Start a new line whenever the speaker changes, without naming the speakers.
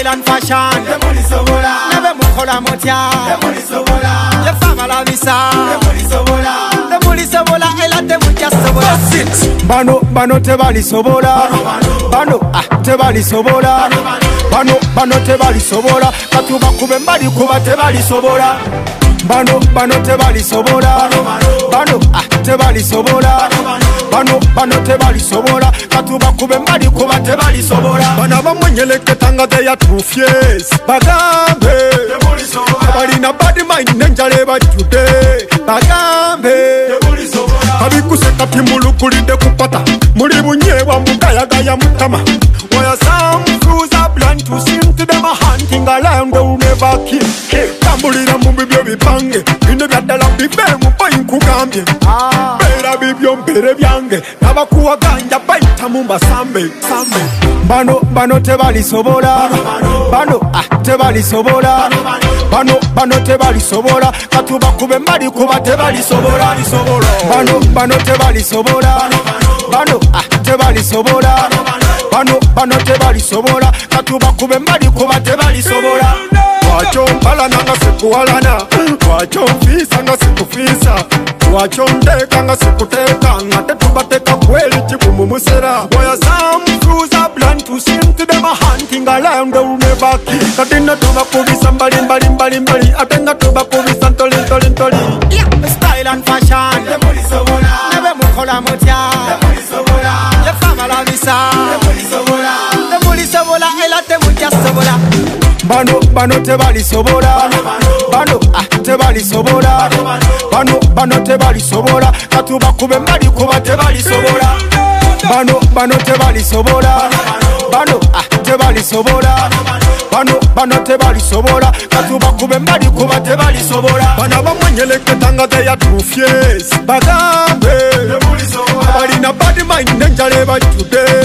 style and fashion nebe mukola mutya yefama la visa temulisobola ela temukyasobola bano tebalisobola bano tebalisobola bano tebalisobola katubakube mbali kuba tebalisobola bano tebalisobola bano tebalisobola bano tebalisobola katubakube mbali kuba tebalisobola bana bamwenyeleketanga they are too fierce bagambe balina bad mind nenjale bajjude bagambe abikuseka timulukulide kupata muli bunyewa mugayagaya mutama where some fools are blind to sin to them a hunting around they will never kill tambulira mu bibyo bipange bino byaddala bibe mu bayinkugambye bera bibyo mbere byange nabakuwaganja bayita mu basambe bano tebalisobola bano tebalisobola bano tebalisobola katubakube mbali kuba tebalisobola bano tebalisobola bano tebalisobola bano tebalisobola katubakube mbali kuba tebalisobola wacho mpala nanga sikuwalana wacho mfisa nga sikufisa wacho ndeka nga sikuteka nga tetubateka kweli chikumu musera where some fools are blind to sin to them a hunting around they will never kill katina tubakubisa mbali atenga tubakubisa ntoli style and fashion nebe mukola mutya yefama la visa temulisobola ela temukyasobola bano tebalisobola bano tebalisobola bano tebalisobola katubakube mbali kuba tebalisobola bano tebalisobola bano tebalisobola bano tebalisobola katubakube mbali kuba tebalisobola bana bamwenyeleketanga they are too fierce bagambe balina bad mind nenjale bajjude